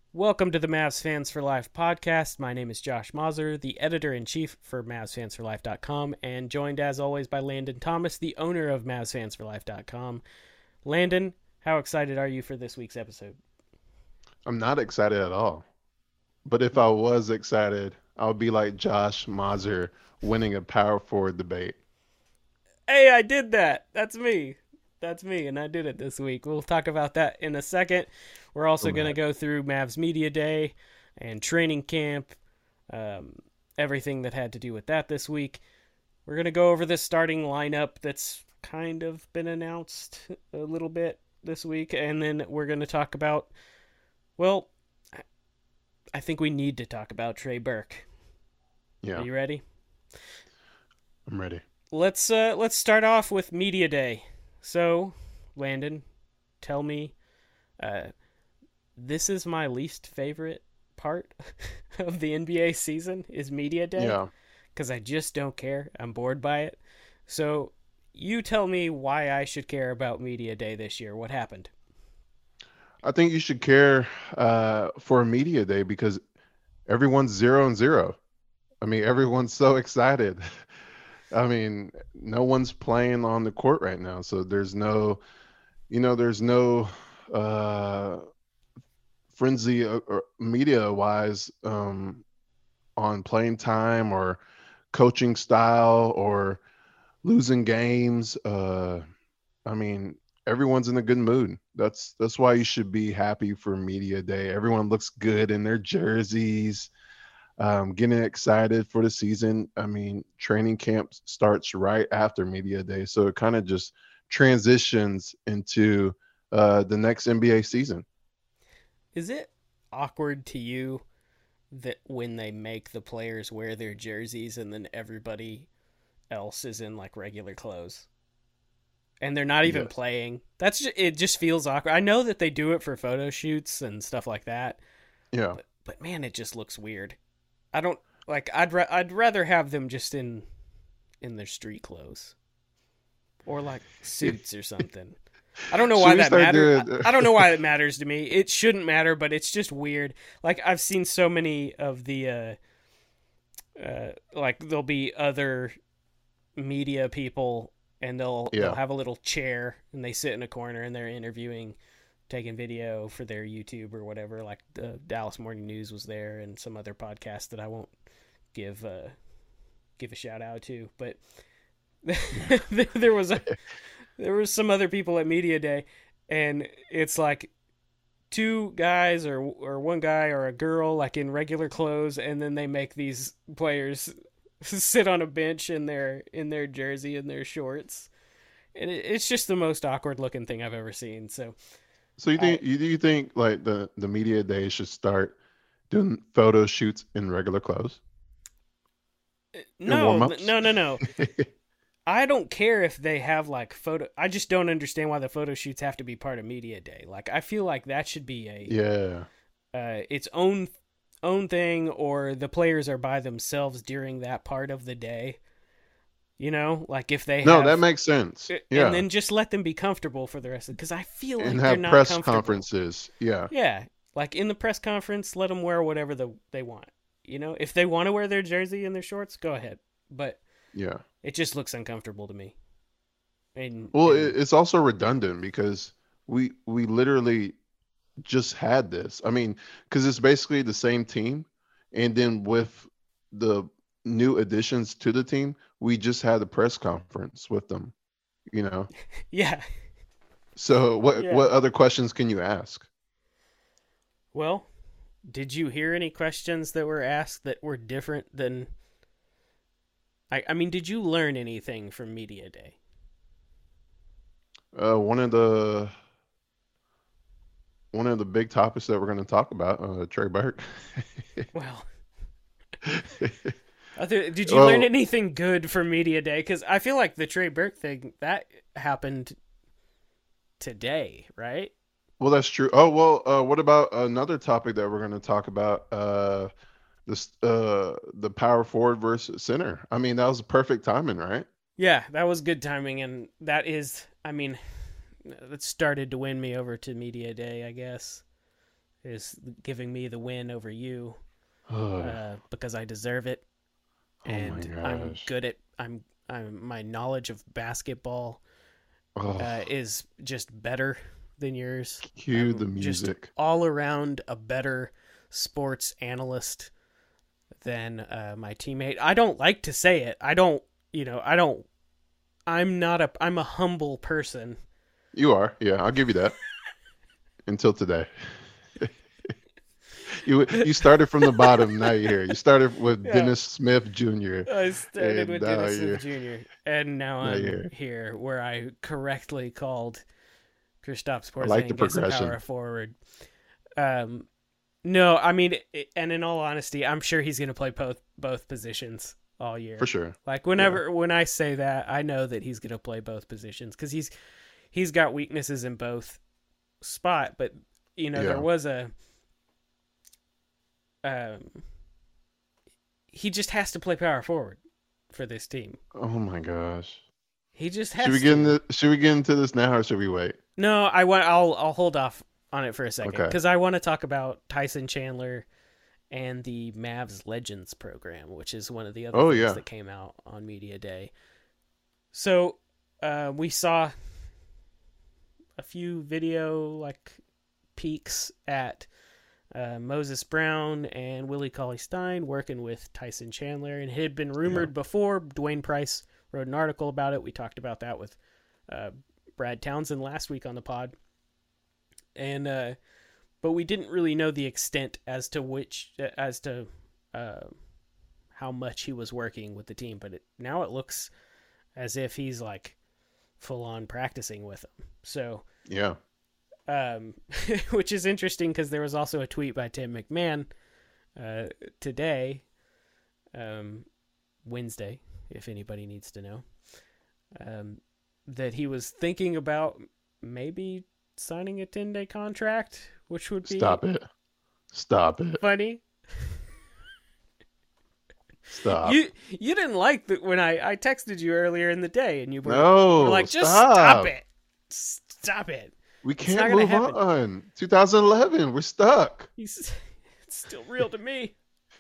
Welcome to the Mavs Fans for Life podcast. My name is Josh Mazur, the editor-in-chief for MavsFansForLife.com, and joined as always by Landon Thomas, the owner of MavsFansForLife.com. Landon, how excited are you for this week's episode? I'm not excited at all. But if I was excited, I would be like Josh Mazer winning a power forward debate. Hey, I did that! That's me. That's me, and I did it this week. We'll talk about that in a second. We're also going to Right. go through Mavs Media Day and training camp, everything that had to do with that this week. We're going to go over the starting lineup that's kind of been announced a little bit this week, and then we're going to talk about, well, I think we need to talk about Trey Burke. Are Yeah, you ready? I'm ready. Let's start off with Media Day. So, Landon, tell me, uh, this is my least favorite part of the NBA season is Media Day Yeah. because I just don't care. I'm bored by it. So, you tell me why I should care about Media Day this year. What happened? I think you should care for a media day because everyone's 0-0. I mean, everyone's so excited. I mean, no one's playing on the court right now, so there's no uh, frenzy or media wise on playing time or coaching style or losing games. I mean, everyone's in a good mood. That's why you should be happy for media day. Everyone looks good in their jerseys, getting excited for the season. I mean, training camp starts right after media day, so it kind of just transitions into the next NBA season. Is it awkward to you that when they make the players wear their jerseys and then everybody else is in like regular clothes? And they're not even Yes. playing. It just feels awkward. I know that they do it for photo shoots and stuff like that, Yeah. but man, it just looks weird. I don't like. I'd rather have them just in their street clothes or like suits or something. I don't know Should why we that start matters. doing? I don't know why it matters to me. It shouldn't matter, but it's just weird. Like I've seen so many of the like there'll be other media people and they'll Yeah. have a little chair and they sit in a corner and they're interviewing, taking video for their YouTube or whatever. Like the Dallas Morning News was there and some other podcast that I won't give give a shout out to, but there was some other people at Media Day, and it's like two guys or one guy or a girl like in regular clothes, and then they make these players sit on a bench in their jersey and their shorts, and it's just the most awkward looking thing I've ever seen. So So you I think you think like the media day should start doing photo shoots in regular clothes and no warm no ups? no no. I don't care if they have like photo. I just don't understand why the photo shoots have to be part of Media Day. Like I feel like that should be a Yeah. its own thing, or the players are by themselves during that part of the day. You know, like if they No, that have, makes sense. and Yeah. then just let them be comfortable for the rest of. Because I feel And like they're have not press comfortable. conferences. Yeah. Yeah, like in the press conference, let them wear whatever they want. You know, if they want to wear their jersey and their shorts, go ahead. But Yeah. it just looks uncomfortable to me. And Well, and it's also redundant because we literally just had this. I mean, because it's basically the same team, and then with the new additions to the team, we just had a press conference with them. You know. yeah, So yeah. what other questions can you ask? Well, did you hear any questions that were asked that were different than? I mean, did you learn anything from Media Day? One of the big topics that we're going to talk about, Trey Burke. Well, did you learn Well, anything good from Media Day? Because I feel like the Trey Burke thing that happened today, right? well, that's true. Oh, well, what about another topic that we're going to talk about? The power forward versus center. I mean, that was perfect timing, right? Yeah, that was good timing, and that is, I mean, that started to win me over to Media Day, I guess. is giving me the win over you Oh because I deserve it, my and I'm gosh. good at my knowledge of basketball Oh, is just better than yours. cue I'm the just music. all around a better sports analyst than my teammate. I don't like to say it. I don't. I don't. I'm a humble person. You are. Yeah, I'll give you that. Until today. You started from the bottom, now you're here. You started with Yeah. Dennis Smith Jr. I started and with now Dennis Smith you're Jr. and now now you're I'm here. here where I correctly called Kristaps I like the Porzingis a progression. power forward. Um, no, I mean, and in all honesty, I'm sure he's going to play both positions all For year. sure. Like Yeah. when I say that, I know that he's going to play both positions because he's got weaknesses in both spot. But there Yeah. was a um, he just has to play power forward for this team. Oh my gosh. He just Should we has get to. into should we get into this now or should we wait? No, I want. I'll hold off on it for a second Okay. because I want to talk about Tyson Chandler and the Mavs Legends program, which is one of the other Oh things yeah. that came out on media day. So we saw a few video like peeks at Moses Brown and Willie Cauley-Stein working with Tyson Chandler, and it had been Yeah. rumored before. Dwayne Price wrote an article about it. We talked about that with uh, Brad Townsend last week on the pod, and but we didn't really know the extent as to uh, how much he was working with the team. But now it looks as if he's like full on practicing with them. So Yeah. which is interesting because there was also a tweet by Tim McMahon today, Wednesday, if anybody needs to know, that he was thinking about maybe signing a 10-day contract, which would be Stop it. Stop it. funny. Stop. You didn't like that when I texted you earlier in the day and you were No, like, just stop stop. it. Stop it. We It's not can't going to move happen. on. 2011, we're stuck. It's still real to me.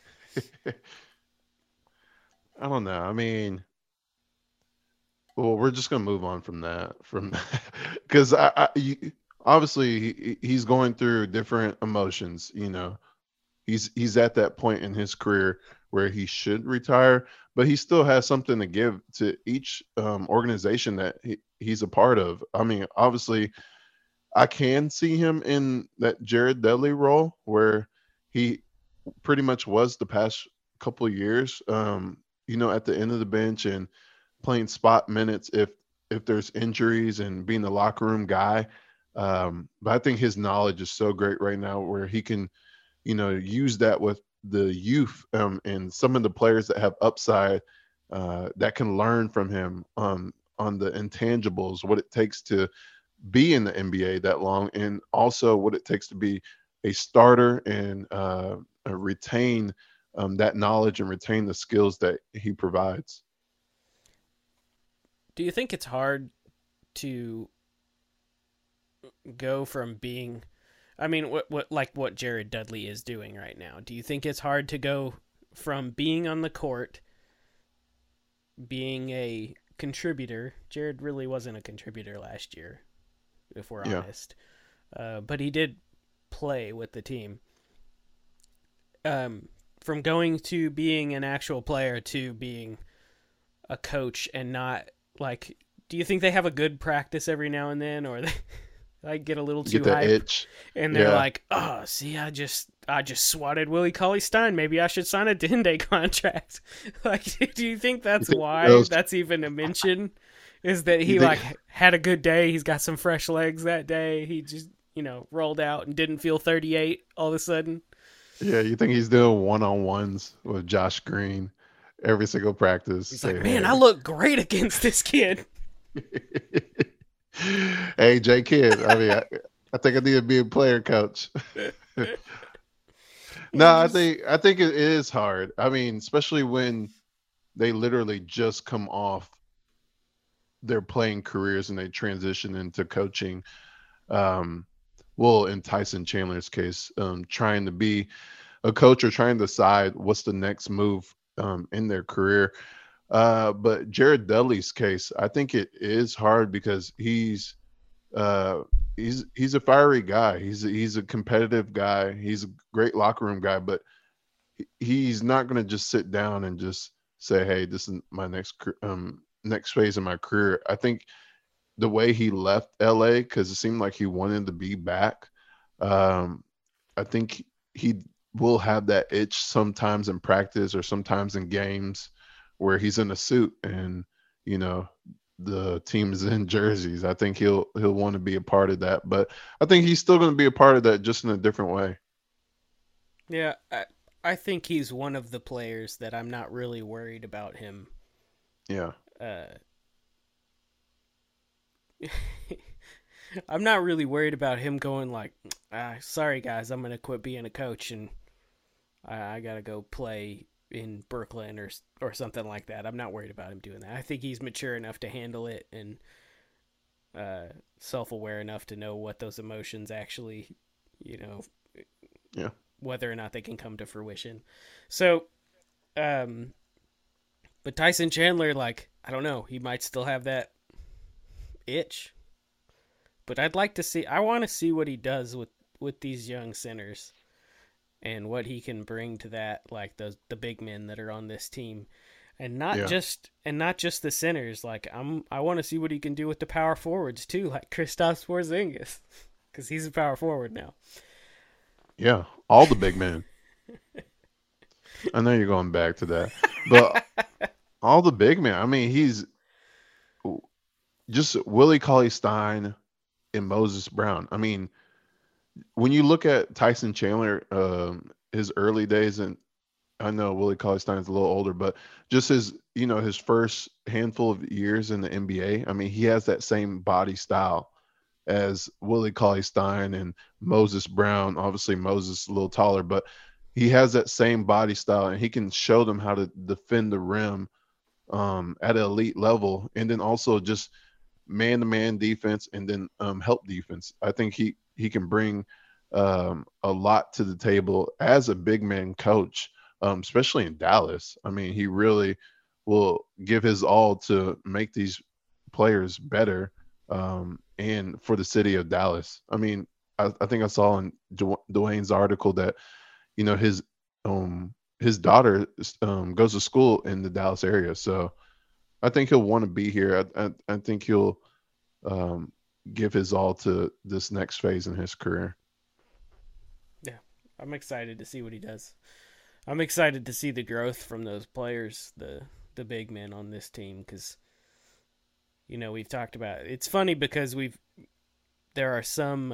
I don't know. I mean, well, we're just gonna move on from that, because obviously he's going through different emotions. He's at that point in his career where he should retire, but he still has something to give to each organization that he's a part of. I mean, obviously, I can see him in that Jared Dudley role where he pretty much was the past couple of years. At the end of the bench and playing spot minutes if there's injuries and being the locker room guy. But I think his knowledge is so great right now where he can, use that with the youth and some of the players that have upside that can learn from him on the intangibles, what it takes to be in the NBA that long, and also what it takes to be a starter and retain that knowledge and retain the skills that he provides. Do you think it's hard to go from being, I mean, what Jared Dudley is doing right now? Do you think it's hard to go from being on the court, being a contributor? Jared really wasn't a contributor last year, if we're Yeah. honest, but he did play with the team. From going to being an actual player to being a coach and not like, do you think they have a good practice every now and then, or they like get a little too Get that hype itch. and they're Yeah. like, oh, see, I just swatted Willie Cauley-Stein. Maybe I should sign a 10-day contract. Like, do you think that's think why those- that's even a mention? Is that he You think- like had a good day? He's got some fresh legs that day. He just rolled out and didn't feel 38 all of a sudden. Yeah, you think he's doing one-on-ones with Josh Green every single practice? He's like, man, I look great against this kid. Hey, J Kid. I mean, I think I need to be a player coach. No, I think it is hard. I mean, especially when they literally just come off their playing careers and they transition into coaching. well, in Tyson Chandler's case, trying to be a coach or trying to decide what's the next move in their career. But Jared Dudley's case, I think it is hard because uh, he's a fiery guy. He's a competitive guy. He's a great locker room guy, but he's not going to just sit down and just say, "Hey, this is my next phase of my career." I think the way he left LA, because it seemed like he wanted to be back. Um, I think he will have that itch sometimes in practice or sometimes in games where he's in a suit and you know the team is in jerseys. I think he'll want to be a part of that, but I think he's still going to be a part of that just in a different way. Yeah, I think he's one of the players that I'm not really worried about him. Yeah. Uh, I'm not really worried about him going like, sorry guys, I'm gonna quit being a coach and I gotta go play in Brooklyn or something like that. I'm not worried about him doing that. I think he's mature enough to handle it and self-aware enough to know what those emotions actually, you know, Yeah. whether or not they can come to fruition. So, but Tyson Chandler, like, I don't know, he might still have that itch. But I want to see what he does with these young centers and what he can bring to that, like the big men that are on this team. And not just the centers. Like I want to see what he can do with the power forwards too, like Kristaps Porzingis, because he's a power forward now. Yeah, all the big men. I know you're going back to that, but all the big men. I mean, he's just Willie Cauley-Stein and Moses Brown. I mean, when you look at Tyson Chandler, his early days, and I know Willie Cauley-Stein is a little older, but just his first handful of years in the NBA. I mean, he has that same body style as Willie Cauley-Stein and Moses Brown. Obviously, Moses is a little taller, but he has that same body style, and he can show them how to defend the rim at an elite level, and then also just man-to-man defense, and then help defense. I think he can bring a lot to the table as a big man coach, especially in Dallas. I mean, he really will give his all to make these players better, and for the city of Dallas. I mean, I think I saw in Dwayne's article that his daughter goes to school in the Dallas area, so I think he'll want to be here. I think he'll give his all to this next phase in his career. Yeah, I'm excited to see what he does. I'm excited to see the growth from those players, the big men on this team, because we've talked about it. It's funny because there are some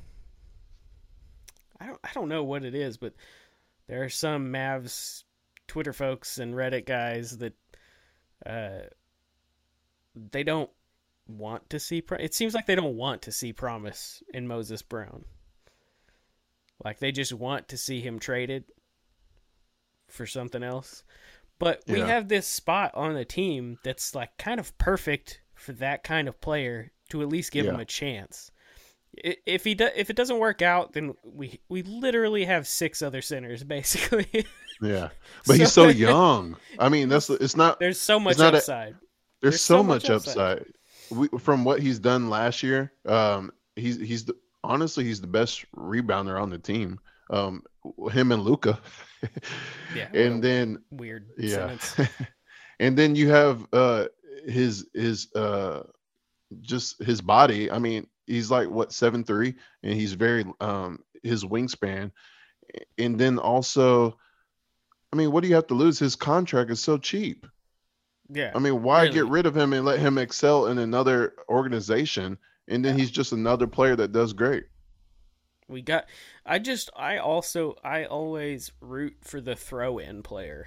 I don't know what it is, but there are some Mavs Twitter folks and Reddit guys that they don't want to see. It seems like they don't want to see promise in Moses Brown. Like they just want to see him traded for something else. But we have this spot on the team that's like kind of perfect for that kind of player to at least give him a chance. If it doesn't work out, then we literally have 6 other centers basically. Yeah, but he's so young. I mean, it's not. There's so much upside. There's so much upside. From what he's done last year, honestly he's the best rebounder on the team. Him and Luka. Yeah, and then weird sentence. And then you have his just his body. I mean, he's like 7'3", and he's very his wingspan. And then also, I mean, what do you have to lose? His contract is so cheap. Yeah. I mean, why get rid of him and let him excel in another organization? And then he's just another player that does great. I always root for the throw-in player.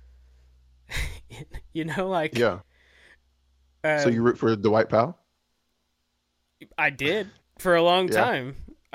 Like. Yeah. So you root for Dwight Powell? I did for a long time.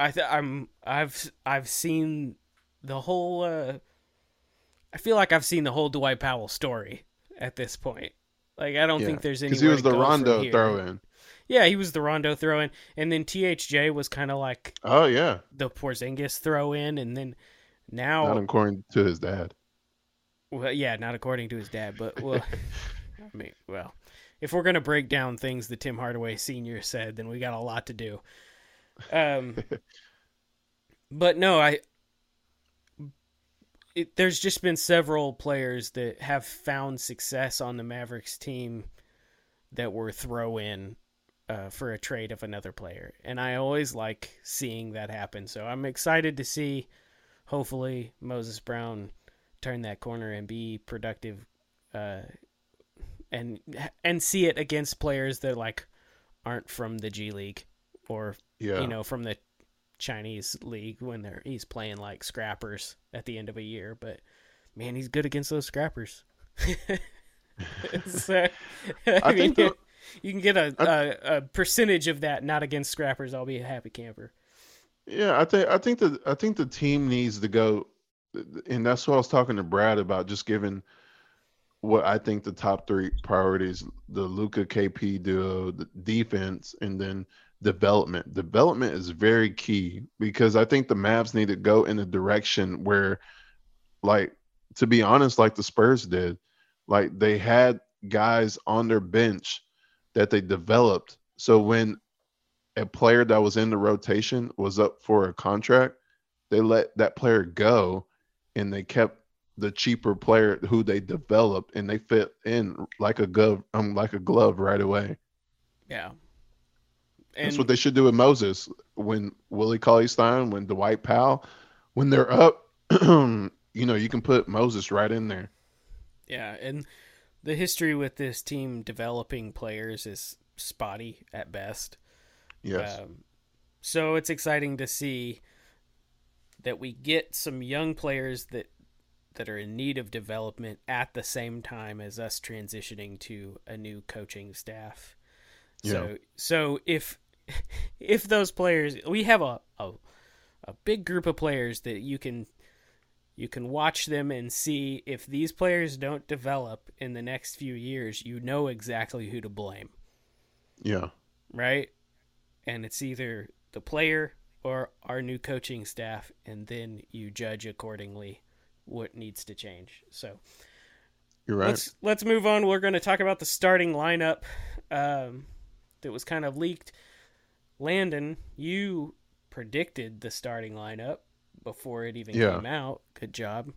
I've seen the whole. I feel like I've seen the whole Dwight Powell story at this point. Like I don't think there's any. Because he was the Rondo throw-in. Yeah, he was the Rondo throw in, and then THJ was kind of like Oh yeah, the Porzingis throw in, and then not now, according to his dad. well, yeah, not according to his dad, but well, I mean, well, if we're gonna break down things that Tim Hardaway Sr. said, then we got a lot to do. Um, but no, there's just been several players that have found success on the Mavericks team that were throw in for a trade of another player. And I always like seeing that happen. So I'm excited to see, hopefully, Moses Brown turn that corner and be productive uh, and see it against players that like aren't from the G League or, Yeah, from the Chinese league when he's playing like scrappers at the end of a year. But man, he's good against those scrappers. So, I I mean, think the you can get I, a percentage of that not against scrappers. I'll be a happy camper. yeah, I think the team needs to go, and that's what I was talking to Brad about. Just giving what I think the top three priorities: the Luca KP duo, the defense, and then development. Development is very key because I think the Mavs need to go in a direction where, like, to be honest, like the Spurs did, like they had guys on their bench that they developed. So when a player that was in the rotation was up for a contract, they let that player go and they kept the cheaper player who they developed and they fit in like a glove right away. Yeah, That's what and they should do with Moses. When Willie Cauley Stein, when Dwight Powell, when they're up, you can put Moses right in there. yeah, and the history with this team developing players is spotty at best. Yes. Um, so it's exciting to see that we get some young players that are in need of development at the same time as us transitioning to a new coaching staff. Yeah. So if those players, we have a big group of players that you can watch them and see if these players don't develop in the next few years, you know exactly who to blame, Yeah. right? And it's either the player or our new coaching staff, and then you judge accordingly what needs to change. So You're right. let's move on. We're going to talk about the starting lineup that was kind of leaked. Landon, you predicted the starting lineup before it even Yeah. came out. Good job.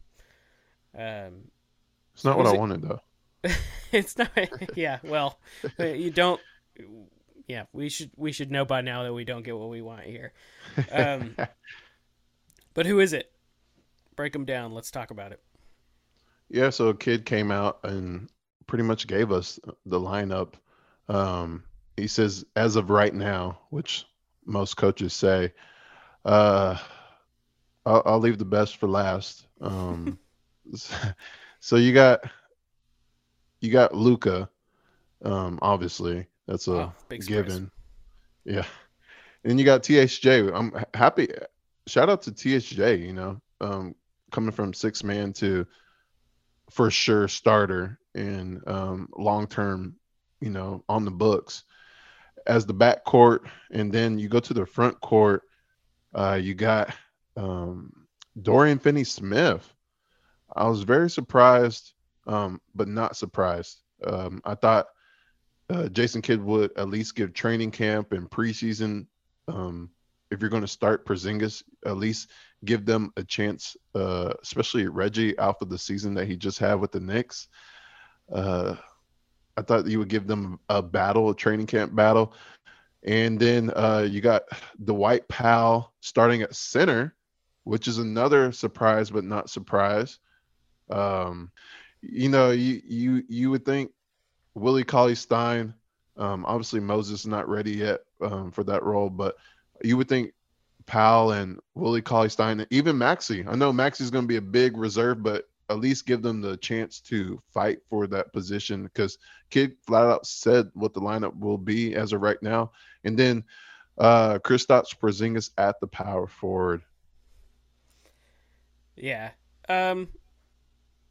It's So not what I who's it? wanted though. It's not. Yeah. Well, you don't. Yeah, we should know by now that we don't get what we want here. Um, but who is it? Break them down. Let's talk about it. Yeah, so a kid came out and pretty much gave us the lineup. He says, as of right now, which most coaches say, uh, I'll leave the best for last. So you got Luca, obviously that's Wow, a big surprise. given. Yeah, and you got THJ. I'm happy. Shout out to THJ. Coming from six man to for sure starter and long term, on the books as the back court, and then you go to the front court. You got um, Dorian Finney-Smith. I was very surprised, but not surprised. I thought Jason Kidd would at least give training camp and preseason. If you're going to start Porzingis, at least give them a chance, especially Reggie out for the season that he just had with the Knicks. Uh, I thought you would give them a battle, a training camp battle. And then you got Dwight Powell starting at center, which is another surprise, but not surprise. Um, you would think Willie Cauley Stein, obviously Moses is not ready yet for that role, but you would think Powell and Willie Cauley Stein, even Maxi. I know Maxi's going to be a big reserve, but at least give them the chance to fight for that position because Kid flat out said what the lineup will be as of right now. And then Kristaps Porzingis at the power forward. Yeah.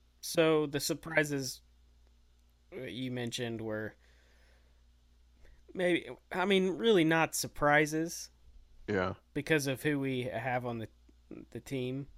So the surprises you mentioned were maybe, I mean, really not surprises Yeah. because of who we have on the team.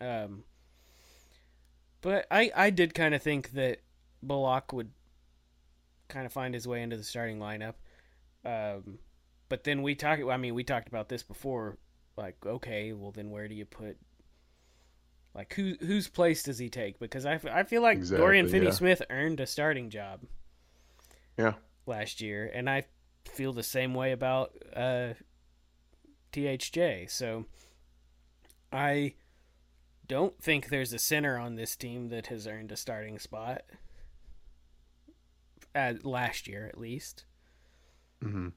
But I did kind of think that Bullock would kind of find his way into the starting lineup. But then we talked about this before. Like, okay, well then where do you put? Like, whose place does he take? Because I feel like Exactly, Dorian yeah. Finney-Smith earned a starting job Yeah. last year, and I feel the same way about THJ. So I don't think there's a center on this team that has earned a starting spot. Last year, at least. Mm-hmm.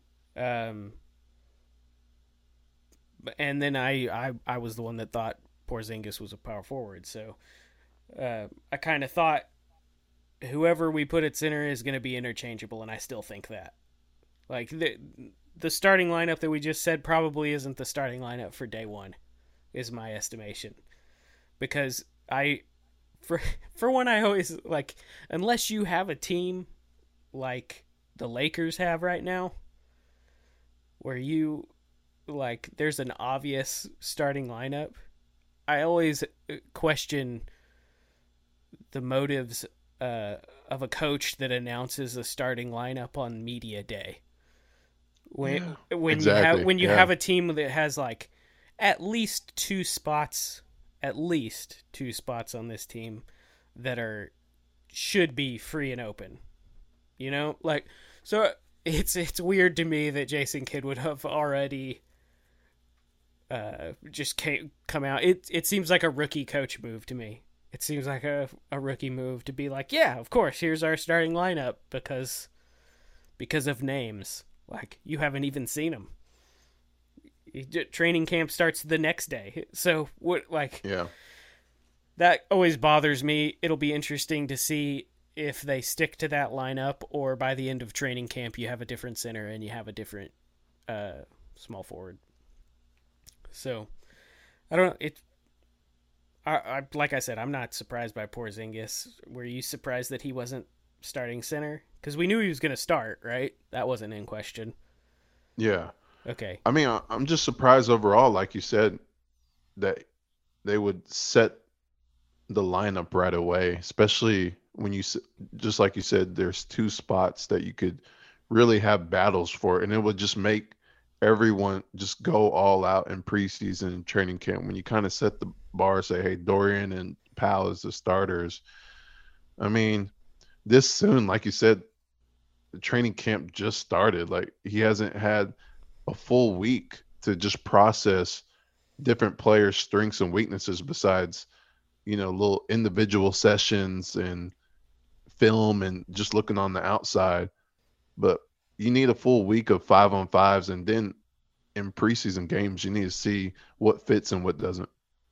And then I was the one that thought Porzingis was a power forward. So I kind of thought whoever we put at center is going to be interchangeable, and I still think that. Like, the starting lineup that we just said probably isn't the starting lineup for day one, is my estimation. Because for one, I always, like, unless you have a team like the Lakers have right now, where you, like, there's an obvious starting lineup, I always question the motives of a coach that announces a starting lineup on media day. When exactly. you have a team that has like at least two spots on this team that should be free and open. You know, like, so it's weird to me that Jason Kidd would have already just come out. It seems like a rookie coach move to me. It seems like a rookie move to be like, yeah, of course, here's our starting lineup because of names. Like, you haven't even seen them. Training camp starts the next day. So what? Like, Yeah. That always bothers me. It'll be interesting to see if they stick to that lineup, or by the end of training camp you have a different center and you have a different small forward. So I don't know. I like I said, I'm not surprised by Porzingis. Were you surprised that he wasn't starting center? Because we knew he was going to start, right? That wasn't in question. Yeah. Okay. I mean, I'm just surprised overall, like you said, that they would set the lineup right away, especially when just like you said, there's two spots that you could really have battles for, and it would just make everyone just go all out in preseason and training camp. When you kind of set the bar, say, hey, Dorian and Powell as the starters. I mean, this soon, like you said, the training camp just started. Like, he hasn't had a full week to just process different players' strengths and weaknesses besides, little individual sessions and film and just looking on the outside. But you need a full week of 5-on-5s, and then in preseason games, you need to see what fits and what doesn't.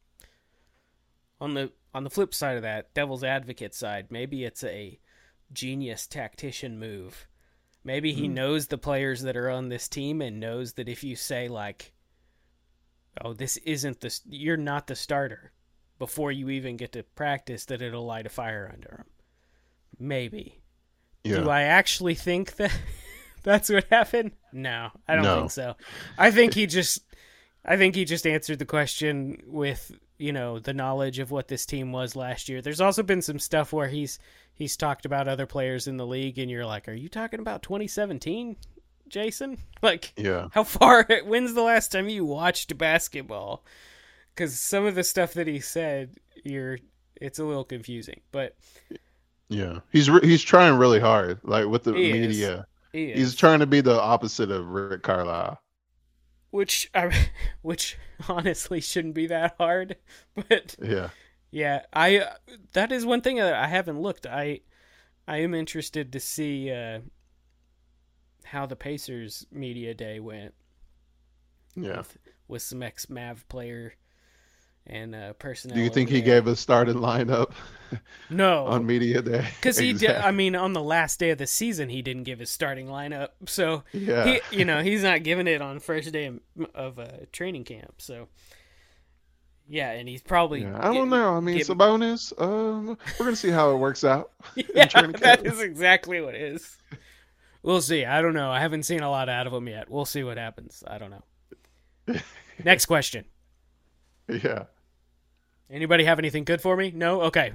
On the flip side of that, devil's advocate side, maybe it's a genius tactician move. Maybe he knows the players that are on this team and knows that if you say, like, oh, you're not the starter before you even get to practice, that it'll light a fire under him. Maybe. Yeah. Do I actually think that that's what happened? No, I don't No. think so. I think he just answered the question with, the knowledge of what this team was last year. There's also been some stuff where he's talked about other players in the league, and you're like, are you talking about 2017, Jason? Like, Yeah. when's the last time you watched basketball? Because some of the stuff that he said, it's a little confusing, but Yeah. He's trying really hard, like with the media. He's trying to be the opposite of Rick Carlisle. Which honestly shouldn't be that hard, but yeah, that is one thing that I haven't looked. I am interested to see how the Pacers media day went. Yeah, with some ex-Mav player and personnel. Do you think he gave a starting lineup? No, on media day, because he did. I mean, on the last day of the season, he didn't give his starting lineup. So yeah, he's not giving it on first day of training camp. So yeah, and he's probably. Yeah, I don't know. I mean, Sabonis. We're gonna see how it works out. Yeah, that is exactly what it is. We'll see. I don't know. I haven't seen a lot out of him yet. We'll see what happens. I don't know. Next question. Yeah. Anybody have anything good for me? No? Okay.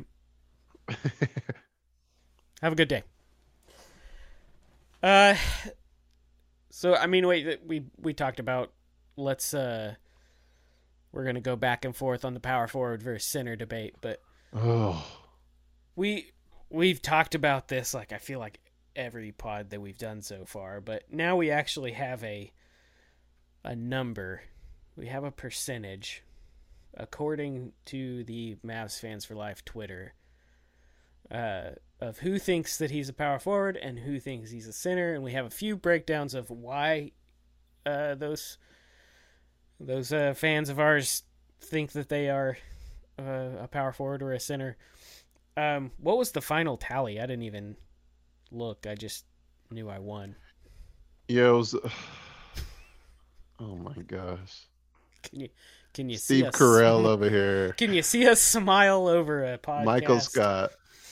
Have a good day. Uh, so I mean, wait, we talked about let's we're gonna go back and forth on the power forward versus center debate, but Oh, we we've talked about this like I feel like every pod that we've done so far, but now we actually have a number. We have a percentage according to the Mavs Fans for Life Twitter of who thinks that he's a power forward and who thinks he's a center, and we have a few breakdowns of why those fans of ours think that they are a power forward or a center. What was the final tally? I didn't even look. I just knew I won. yeah, it was. Oh my gosh. Can you can you see Steve us? Carell over here. Can you see us smile over a podcast? Michael Scott.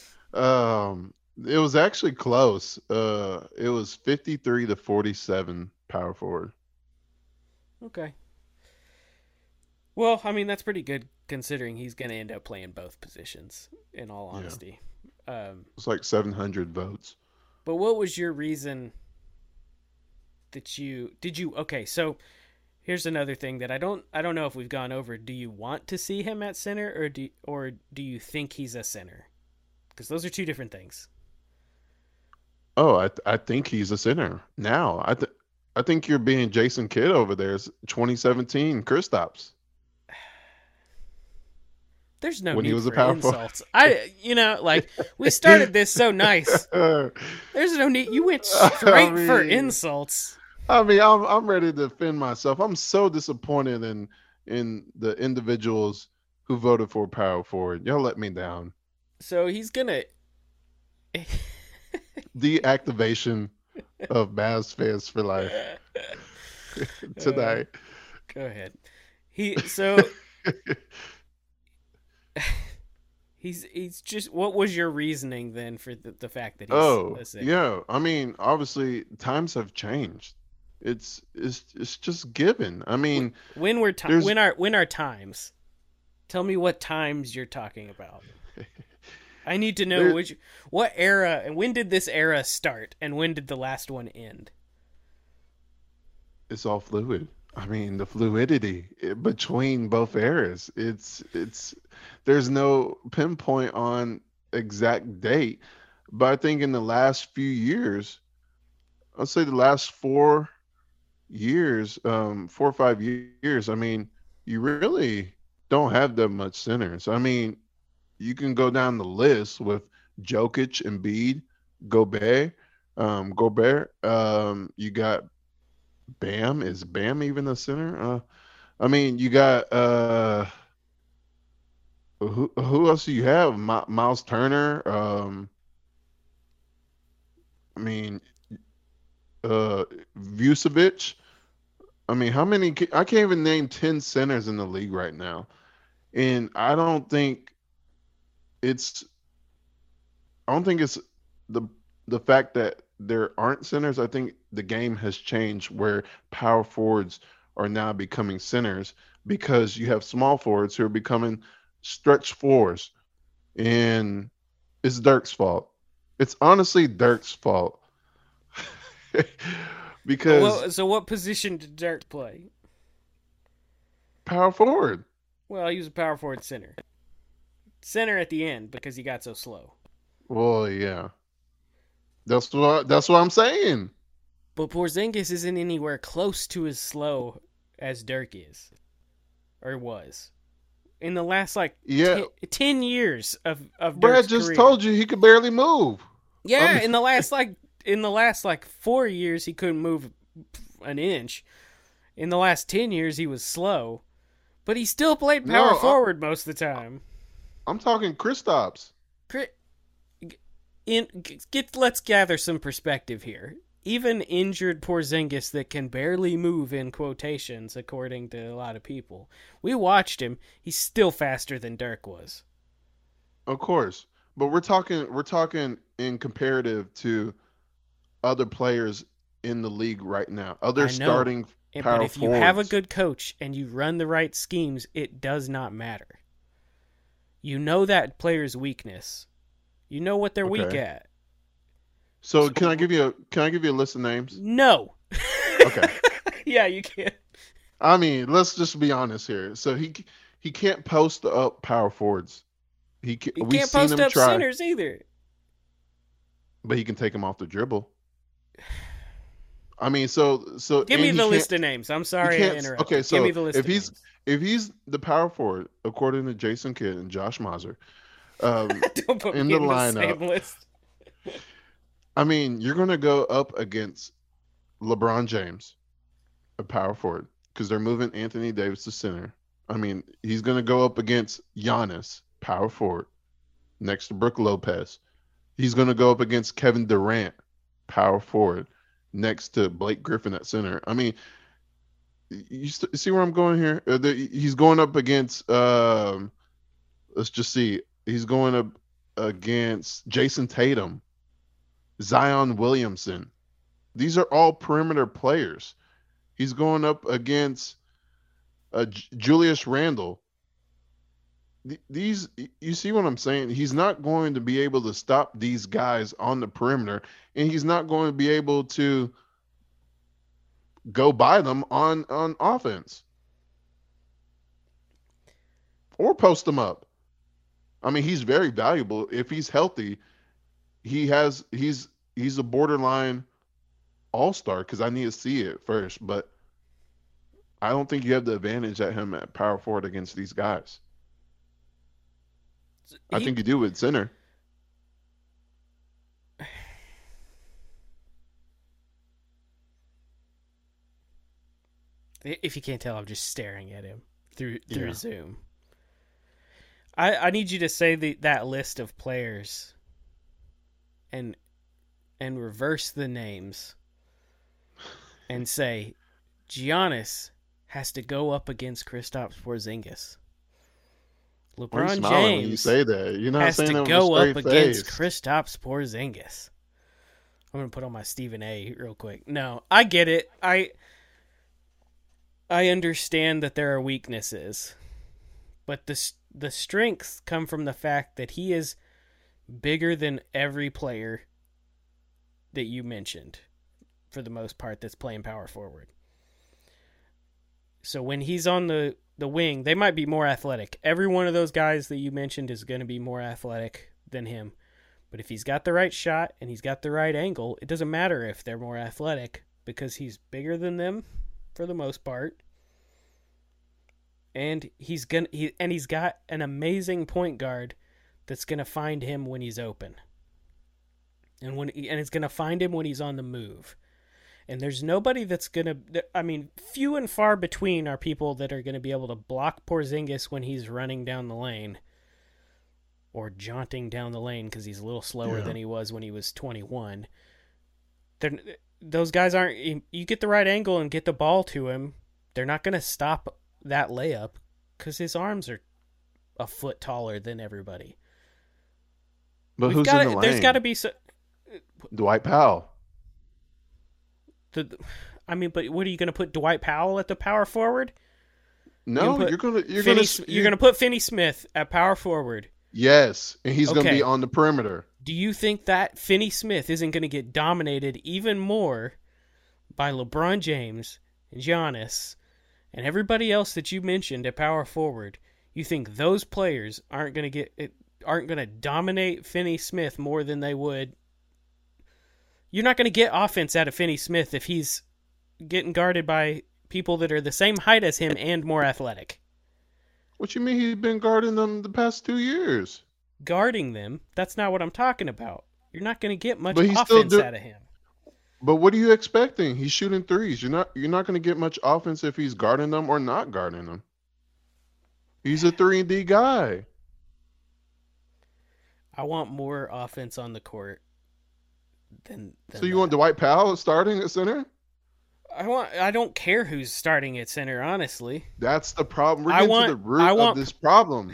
It was actually close. It was 53-47 power forward. Okay. Well, I mean that's pretty good considering he's going to end up playing both positions. In all honesty. It's like 700 votes. But what was your reason that you did you okay, so here's another thing that I don't know if we've gone over. Do you want to see him at center or do you think he's a center? Because those are two different things. Oh, I think he's a center now. I think you're being Jason Kidd over there. It's 2017 Kristaps There's no when he need was a for power forward. insults. Like we started this so nice. There's no need. You went straight for insults. I mean, I'm ready to defend myself. I'm so disappointed in the individuals who voted for power forward. Y'all let me down. So he's gonna. Deactivation of Mavs Fans for Life tonight. Go ahead. He's just. What was your reasoning then for the fact that he's a center? Yeah. I mean, obviously times have changed. It's just given. I mean, when are times? Tell me what times you're talking about. I need to know what era and when did this era start and when did the last one end? It's all fluid. I mean, the fluidity between both eras. It's there's no pinpoint on exact date, but I think in the last few years, I'll say the last 4 years, 4 or 5 years, I mean, you really don't have that much centers. I mean, you can go down the list with Jokic, Embiid, Gobert. You got Bam. Is Bam even a center? I mean, you got who else do you have? Miles Turner. I mean, Vucevic. I mean, how many? I can't even name 10 centers in the league right now, and it's. I don't think it's the fact that there aren't centers. I think the game has changed where power forwards are now becoming centers because you have small forwards who are becoming stretch fours, and it's Dirk's fault. It's honestly Dirk's fault. Because so what position did Dirk play? Power forward. Well, he was a power forward center. Center at the end because he got so slow. Well, yeah. That's what I'm saying. But Porzingis isn't anywhere close to as slow as Dirk is. Or was. In the last 10 years of Brad Dirk's just career. told you he could barely move. Yeah, I mean, in the last 4 years he couldn't move an inch. In the last 10 years he was slow, but he still played power forward most of the time. I'm talking Kristaps. Let's gather some perspective here. Even injured Porzingis that can barely move in quotations, according to a lot of people. We watched him. He's still faster than Dirk was. Of course. But we're talking in comparative to other players in the league right now. Other I know. starting But power if you have a forwards. good coach and you run the right schemes, it does not matter. You know that player's weakness. You know what they're weak Okay. at. So So can I give you a list of names? no. Okay. Yeah, you can. I mean, let's just be honest here. So he can't post up power forwards. You We've can't seen post him up try, centers either. but he can take him off the dribble. I mean, so Give me and the list of names. I'm he sorry I can't. Okay, interrupted. Give me so the list if of he's names. if he's the power forward according to Jason Kidd and Josh Mazur, um, Don't put in me the in the lineup, same list. I mean, you're gonna go up against LeBron James, a power forward, because they're moving Anthony Davis to center. I mean, he's gonna go up against Giannis, power forward, next to Brook Lopez. He's going to go up against Kevin Durant, power forward, next to Blake Griffin at center. I mean, see where I'm going here? He's going up against, let's just see, he's going up against Jason Tatum, Zion Williamson. These are all perimeter players. He's going up against Julius Randle. These, you see what I'm saying? He's not going to be able to stop these guys on the perimeter, and he's not going to be able to go by them on offense or post them up. I mean, he's very valuable if he's healthy. He's a borderline all-star because I need to see it first, but I don't think you have the advantage at him at power forward against these guys. I He, think you do with center. if you can't tell, I'm just staring at him through Yeah. Zoom. I need you to say that list of players and reverse the names and say Giannis has to go up against Kristaps Porzingis. Why are you LeBron smiling when you James say that? You're not has saying to that with a go up straight against face. Kristaps Porzingis. I'm gonna put on my Stephen A. real quick. No, I get it. I understand that there are weaknesses, but the strengths come from the fact that he is bigger than every player that you mentioned, for the most part, that's playing power forward. So when he's on the wing, they might be more athletic. Every one of those guys that you mentioned is going to be more athletic than him. But if he's got the right shot and he's got the right angle, it doesn't matter if they're more athletic because he's bigger than them for the most part. And he's got an amazing point guard that's going to find him when he's open. And it's going to find him when he's on the move. And there's nobody that's going to... I mean, few and far between are people that are going to be able to block Porzingis when he's running down the lane. Or jaunting down the lane because he's a little slower than he was when he was 21. Those guys aren't... You get the right angle and get the ball to him, they're not going to stop that layup because his arms are a foot taller than everybody. But who's in the lane? There's got to be... Dwight Powell. But what are you going to put Dwight Powell at the power forward? No, you're gonna put Finney Smith at power forward. Yes, and he's going to Okay. be on the perimeter. Do you think that Finney Smith isn't going to get dominated even more by LeBron James, Giannis, and everybody else that you mentioned at power forward? You think those players aren't going to dominate Finney Smith more than they would? You're not going to get offense out of Finney Smith if he's getting guarded by people that are the same height as him and more athletic. What you mean he's been guarding them the past 2 years? Guarding them, that's not what I'm talking about. You're not going to get much But he's still offense out of him. But what are you expecting? He's shooting threes. You're not going to get much offense if he's guarding them or not guarding them. He's a 3-and-D guy. I want more offense on the court than So you want Dwight Powell starting at center? I don't care who's starting at center, honestly. That's the problem. We're getting to the root of this problem.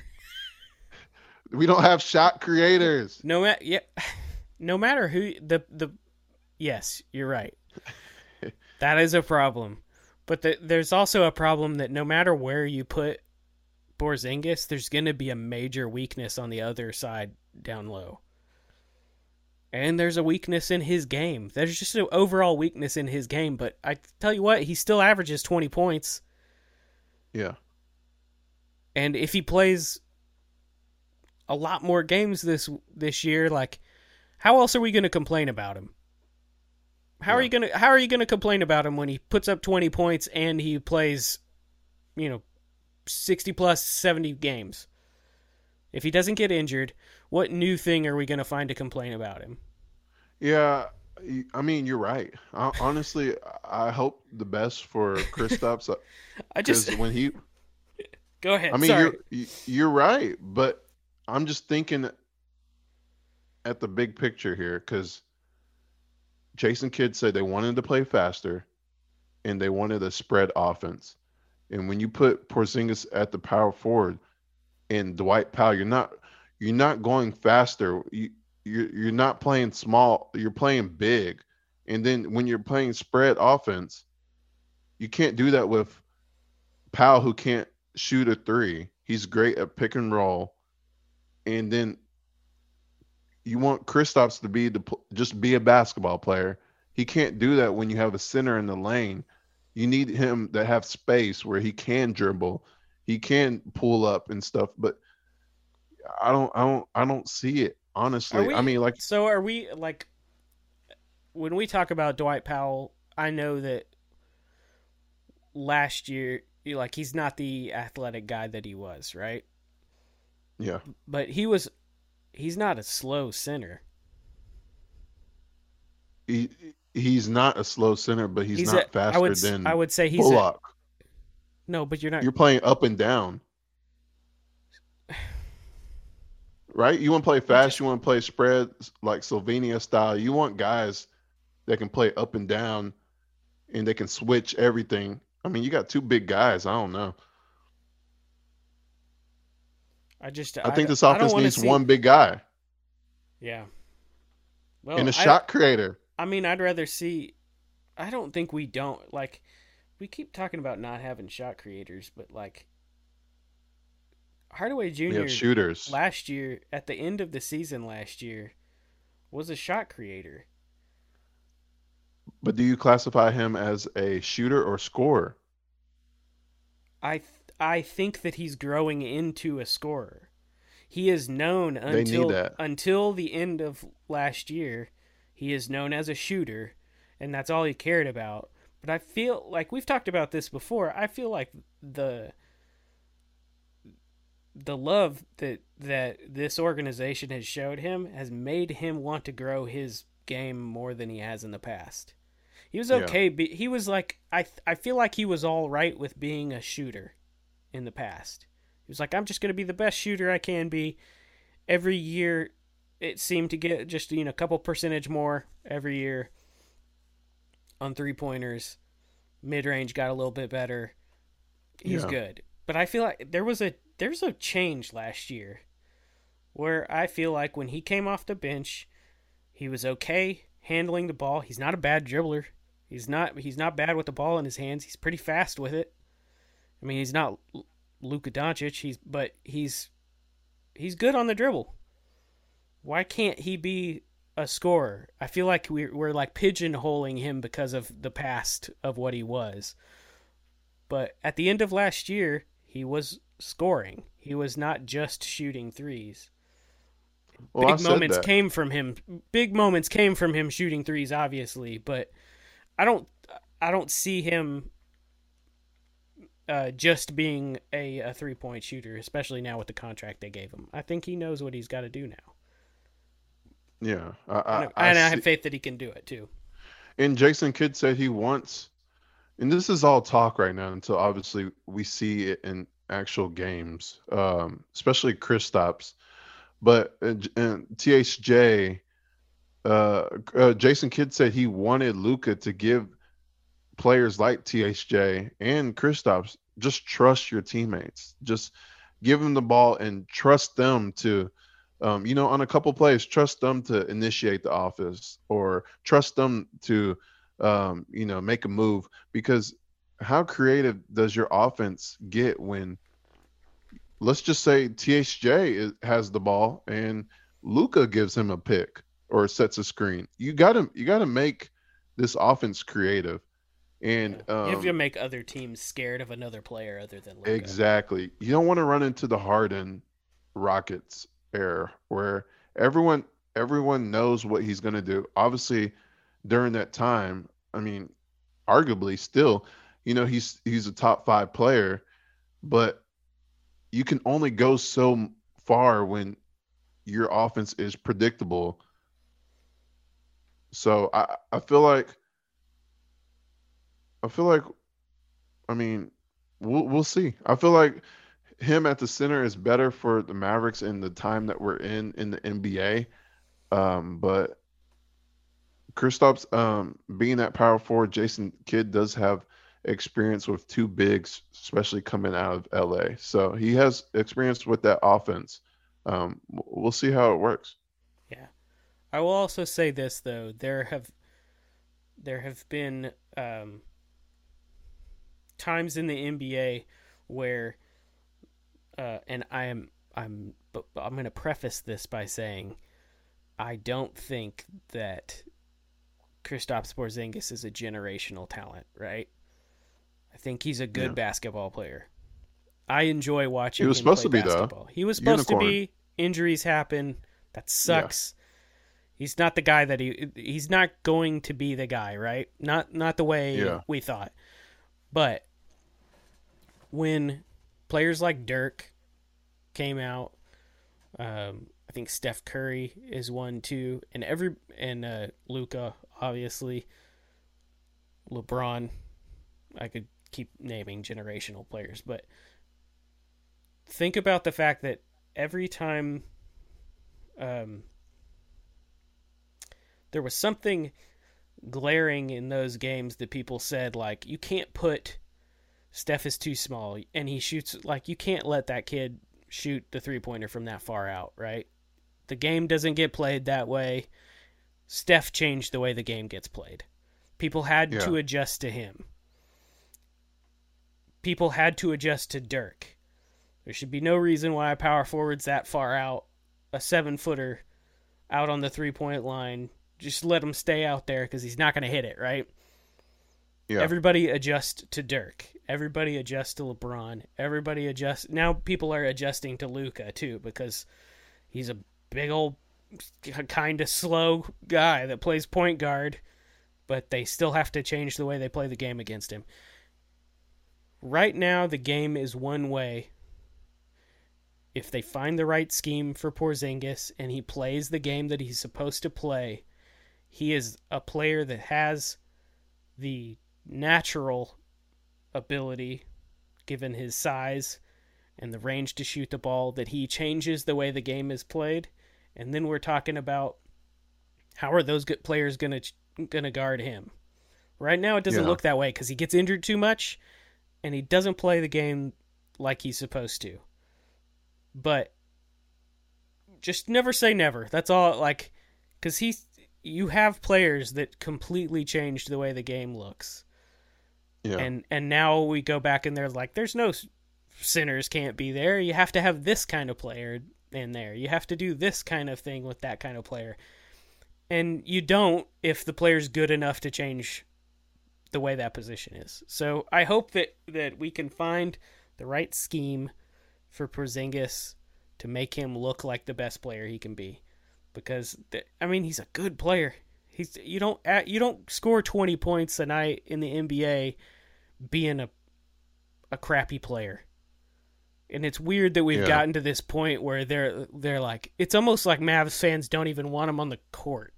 We don't have shot creators. No matter who Yes, you're right. That is a problem. But there's also a problem that no matter where you put Porzingis, there's going to be a major weakness on the other side down low. And there's a weakness in his game. There's just an overall weakness in his game. But I tell you what, he still averages 20 points. Yeah. And if he plays a lot more games this year, like, how else are we going to complain about him? How are you gonna complain about him when he puts up 20 points and he plays, 60 plus 70 games? If he doesn't get injured, what new thing are we gonna find to complain about him? Yeah, I mean, you're right. Honestly, I hope the best for Kristaps I just because when he, go ahead. I mean, Sorry. you're right, but I'm just thinking at the big picture here because Jason Kidd said they wanted to play faster and they wanted a spread offense. And when you put Porzingis at the power forward and Dwight Powell, you're not going faster. You're not playing small. You're playing big. And then when you're playing spread offense, you can't do that with Powell, who can't shoot a three. He's great at pick and roll. And then you want Kristaps to just be a basketball player. He can't do that when you have a center in the lane. You need him to have space where he can dribble, he can pull up and stuff. But I don't see it, Are honestly. I we mean, like, so are we like when we talk about Dwight Powell, I know that last year like he's not the athletic guy that he was, right? yeah, But he's not a slow center. he he's not a slow center, but he's He's a not faster I than would say he's a Bullock. no, but you're not. You're playing up and down, right? You want to play We fast. just You want to play spread like Slovenia style. You want guys that can play up and down and they can switch everything. I mean, you got two big guys. I don't know. I just I think this I don't offense want to needs see. one big guy Yeah. and Well, a shot creator. I mean I'd rather see. I don't think we don't like. We keep talking about not having shot creators, but like Hardaway We have Jr. shooters. last year at the end of the season last year was a shot creator. But do you classify him as a shooter or scorer? I I think that he's growing into a scorer. He is known They need that. until the end of last year. He is known as a shooter, and that's all he cared about. But I feel like we've talked about this before. I feel like the love that this organization has showed him has made him want to grow his game more than he has in the past. He was Yeah. okay. He was like I feel like he was all right with being a shooter in the past. He was like, I'm just going to be the best shooter I can be. Every year, it seemed to get just a couple percentage more every year on 3-pointers. Mid range got a little bit better. He's Yeah. good, but I feel like there's a change last year where I feel like when he came off the bench, he was okay handling the ball. He's not a bad dribbler. He's not bad with the ball in his hands. He's pretty fast with it. I mean, he's not Luka Doncic. He's good on the dribble. Why can't he be a scorer? I feel like we're like pigeonholing him because of the past of what he was. But at the end of last year, he was scoring. He was not just shooting threes. Well, I said that. Big moments came from him shooting threes, obviously, but I don't I don't see him just being a 3-point shooter, especially now with the contract they gave him. I think he knows what he's got to do now, Yeah. and I have faith that he can do it too. And Jason Kidd said he wants, and this is all talk right now until obviously we see it in actual games, especially Kristaps. But and THJ, Jason Kidd said he wanted Luca to give players like THJ and Kristaps just trust your teammates. Just give them the ball and trust them to On a couple plays, trust them to initiate the offense or trust them to, make a move. Because how creative does your offense get when, let's just say, has the ball and Luca gives him a pick or sets a screen? You got to make this offense creative. And Yeah. You have to make other teams scared of another player other than Luca. exactly, you don't want to run into the Harden Rockets era where everyone everyone knows what he's going to do. Obviously, during that time, I mean, arguably still, he's a top 5 player, but you can only go so far when your offense is predictable. So I feel like I mean, we'll see. I feel like him at the center is better for the Mavericks in the time that we're in the NBA. But Kristaps, being that power forward, Jason Kidd does have experience with two bigs, especially coming out of LA. So he has experience with that offense. We'll see how it works. Yeah. I will also say this though: there have been times in the NBA where, and I'm going to preface this by saying I don't think that Kristaps Porzingis is a generational talent, right? I think he's a good Yeah. basketball player. I enjoy He watching was him supposed play to be, though. basketball. He was supposed to Unicorn. be. Injuries happen. That Yeah. sucks. He's not the guy that he's not going to be the guy, right? Not the way Yeah. we thought. But when players like Dirk came out, I think Steph Curry is one too, and Luka obviously, LeBron. I could keep naming generational players, but think about the fact that every time there was something glaring in those games that people said, like, you can't put Steph is too small and he shoots, like, you can't let that kid shoot the 3-pointer from that far out, right? The game doesn't get played that way. Steph changed the way the game gets played. People had Yeah. to adjust to him. People had to adjust to Dirk. There should be no reason why a power forward's that far out, a 7-footer out on the 3-point line. Just let him stay out there because he's not going to hit it, right? Yeah. Everybody adjust to Dirk. Everybody adjust to LeBron. Everybody adjust. Now people are adjusting to Luka too because he's a big old kind of slow guy that plays point guard, but they still have to change the way they play the game against him. Right now, the game is one way. If they find the right scheme for Porzingis and he plays the game that he's supposed to play, he is a player that has the natural ability, given his size and the range to shoot the ball, that he changes the way the game is played. And then we're talking about how are those good players gonna guard him. Right now, it doesn't Yeah. look that way because he gets injured too much, and he doesn't play the game like he's supposed to. But just never say never. That's all. Like, because you have players that completely changed the way the game looks. Yeah. And now we go back and they're like, there's no sinners can't be there. You have to have this kind of player in there. You have to do this kind of thing with that kind of player. And you don't if the player's good enough to change the way that position is. So I hope that we can find the right scheme for Porzingis to make him look like the best player he can be. Because he's a good player. You don't score 20 points a night in the NBA being a crappy player. And it's weird that we've gotten to this point where they're like, it's almost like Mavs fans don't even want him on the court.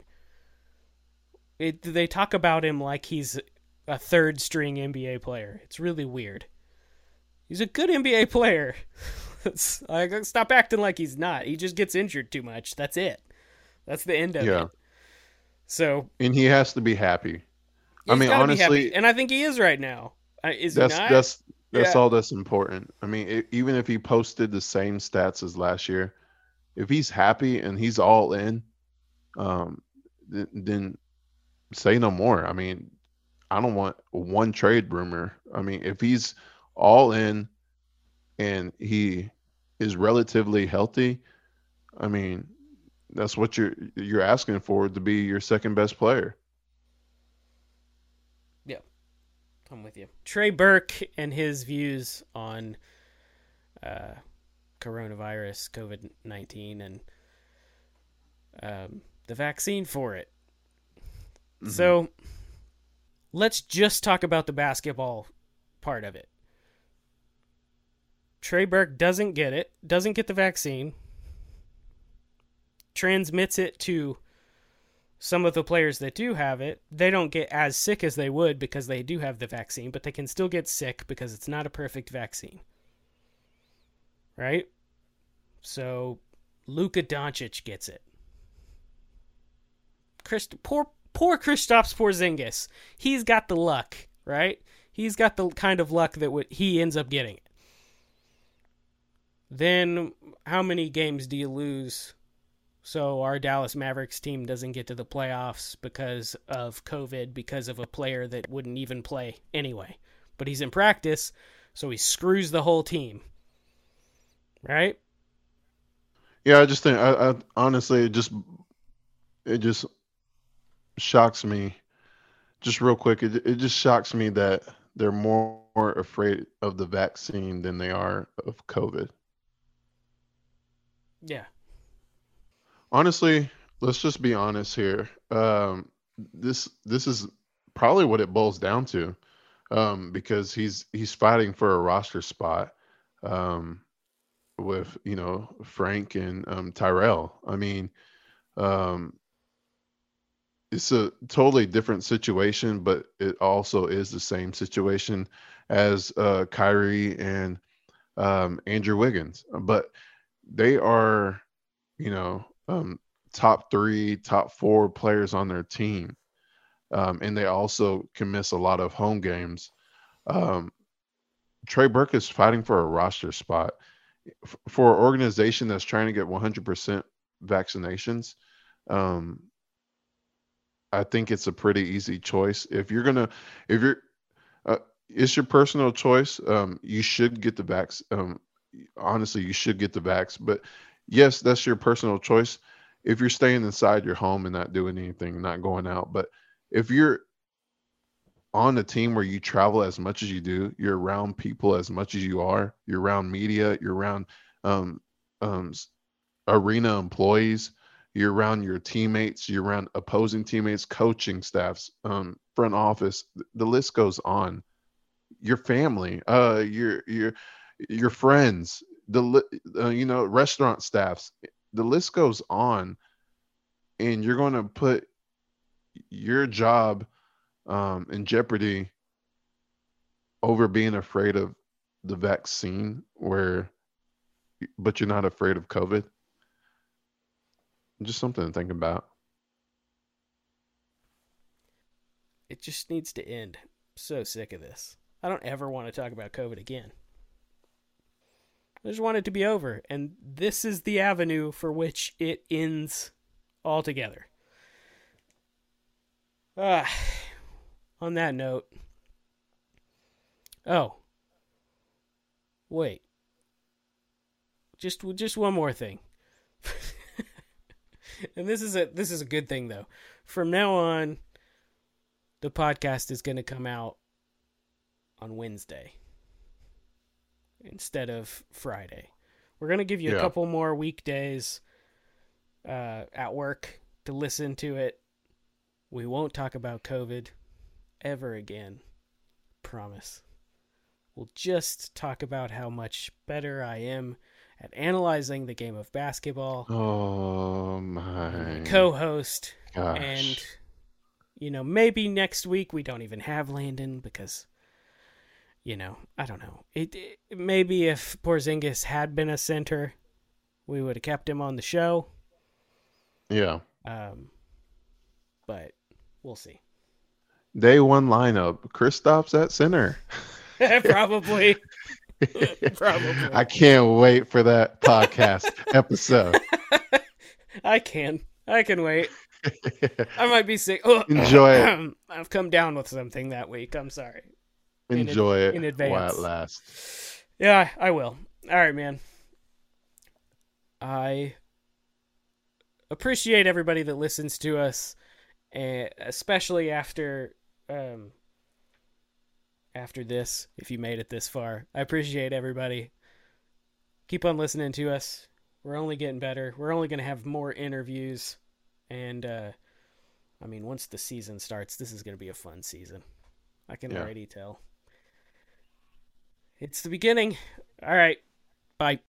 They talk about him like he's a third string NBA player. It's really weird. He's a good NBA player. Like, stop acting like he's not. He just gets injured too much. That's it. That's the end of it. So, And he has to be happy. I he's mean, gotta be honestly, happy. And I think he is right now. Is he that's not? that's Yeah. all that's important. I mean, even if he posted the same stats as last year, if he's happy and he's all in, um, then say no more. I mean, I don't want one trade rumor. I mean, if he's all in and he is relatively healthy, I mean, that's what you're asking for to be your second best player. Yeah, I'm with you. Trey Burke and his views on uh, coronavirus, COVID-19, and the vaccine for it. Hmm. So let's just talk about the basketball part of it. Trey Burke doesn't get it, doesn't get the vaccine, transmits it to some of the players that do have it. They don't get as sick as they would because they do have the vaccine, but they can still get sick because it's not a perfect vaccine. Right? So Luka Doncic gets it. Poor Kristaps Porzingis. He's got the luck, right? He's got the kind of luck that he ends up getting it. Then how many games do you lose so our Dallas Mavericks team doesn't get to the playoffs because of COVID, because of a player that wouldn't even play anyway? But he's in practice, so he screws the whole team. Right? Yeah, I just think I honestly it just shocks me. Just real quick, it just shocks me that they're more afraid of the vaccine than they are of COVID. Yeah. Honestly, let's just be honest here. This is probably what it boils down to, because he's fighting for a roster spot, um, with Frank and Tyrell. I mean, um, it's a totally different situation, but it also is the same situation as Kyrie and Andrew Wiggins. But they are, you know, top three, top four players on their team, and they also can miss a lot of home games. Um, Trey Burke is fighting for a roster spot for an organization that's trying to get 100% vaccinations. Um, I think it's a pretty easy choice. If you're, uh, it's your personal choice. You should get the vax. Honestly, you should get the vax. But yes, that's your personal choice. If you're staying inside your home and not doing anything, not going out. But if you're on a team where you travel as much as you do, you're around people as much as you are, you're around media, you're around um, um, arena employees, you're around your teammates, you're around opposing teammates, coaching staffs, front office. The list goes on. Your family, your friends, restaurant staffs. The list goes on, and you're going to put your job in jeopardy over being afraid of the vaccine, but you're not afraid of COVID. Just something to think about. It just needs to end. I'm so sick of this. I don't ever want to talk about COVID again. I just want it to be over. And this is the avenue for which it ends altogether. Ah, on that note. Oh, wait. Just one more thing. And this is a good thing though. From now on, the podcast is going to come out on Wednesday instead of Friday. We're going to give you a Yeah. couple more weekdays at work to listen to it. We won't talk about COVID ever again. Promise. We'll just talk about how much better I am at analyzing the game of basketball. Oh I'm my my co-host, and gosh. maybe next week we don't even have Landon because I don't know. It maybe if Porzingis had been a center, we would have kept him on the show. Yeah. Um, but we'll see. Day one lineup. Kristaps at center. Probably. Probably. I can't wait for that podcast episode. I can wait. I might be sick. Oh, Enjoy it. I've come down with something that week. I'm sorry. Enjoy it in while advance. it lasts. Yeah, I will. All right, man. I appreciate everybody that listens to us, especially after this. If you made it this far, I appreciate everybody. Keep on listening to us. We're only getting better. We're only going to have more interviews, and I mean, once the season starts, this is going to be a fun season. I can already tell. It's the beginning. All right. Bye.